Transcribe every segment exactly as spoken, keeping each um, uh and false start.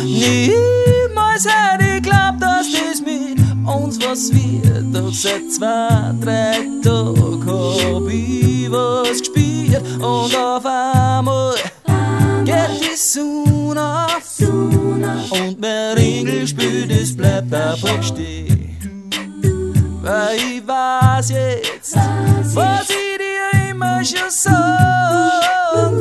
Niemals hätte ich geglaubt, dass das mit uns was wird. Doch seit zwei, drei Tagen hab ich was gespielt. Und auf einmal geht die Sonne auf. Und mein Ringelspiel, das bleibt einfach stehen. Weil ich weiß jetzt, was ich dir immer schon sag.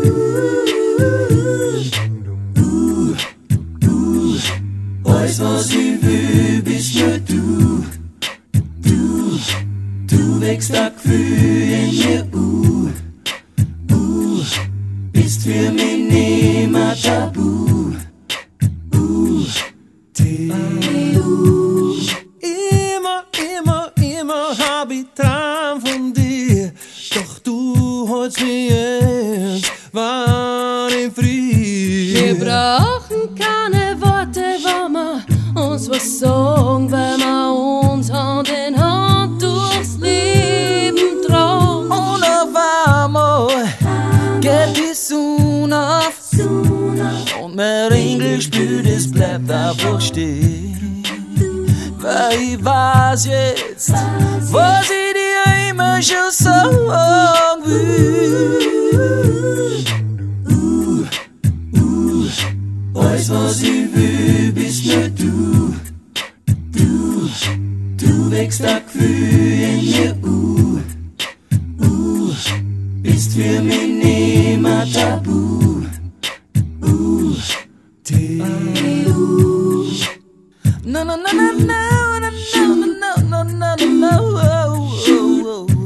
Du, du, alles was ich will, bist nur du. Du, du wächst ein Gefühl in mir, uh, uh, bist für mich nimmer tabu, uh, die, uh. Immer, immer, immer hab ich Traum von dir, doch du holst mich ernst, wann ich frier. Wir brauchen keine Worte, wenn wir uns was sagen, weil wir uns Hand in Hand durchs Leben tragen. Und auf einmal geht die Sonne auf und mein Ringelspiel, das bleibt einfach stehen. Weil ich weiß jetzt, was ich dir immer schon sagen will. Uh, uh, alles was ich will, bist nur du. Du, du wächst ein Gefühl in mir, uh, uh, bist für mich nimmer tabu, uh, die, uh. No, no, no, no, no. No, no, no, no, no, oh, oh, oh.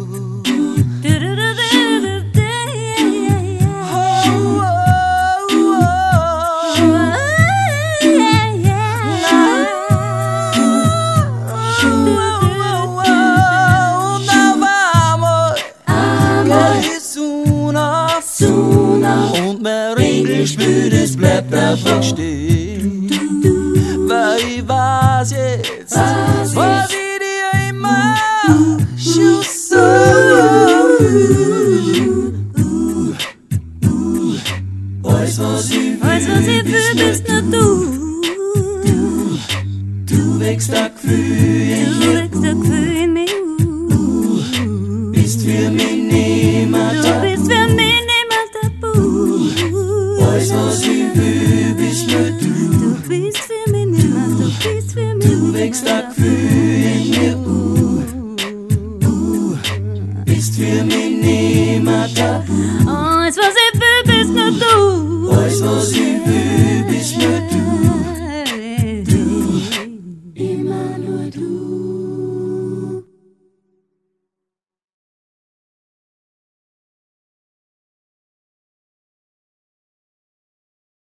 Und mein Ringelspiel, das bleibt einfach stehen. Weil ich weiß jetzt, was ich dir immer schon sag. Uh, uh, alles was ich will, bist nur du. Du, du wächst ein Gefühl in mir, uh, bist für mich nimmer tabu. Alles was ich will, bist nur du. Du bist für mich nimmer, du bist für mich. Du wächst ein Gefühl in mir, uh, uh, bist für mich nimmer tabu. Alles was ich will, bist nur du. Alles was ich will, bist nur du. Du, immer nur du.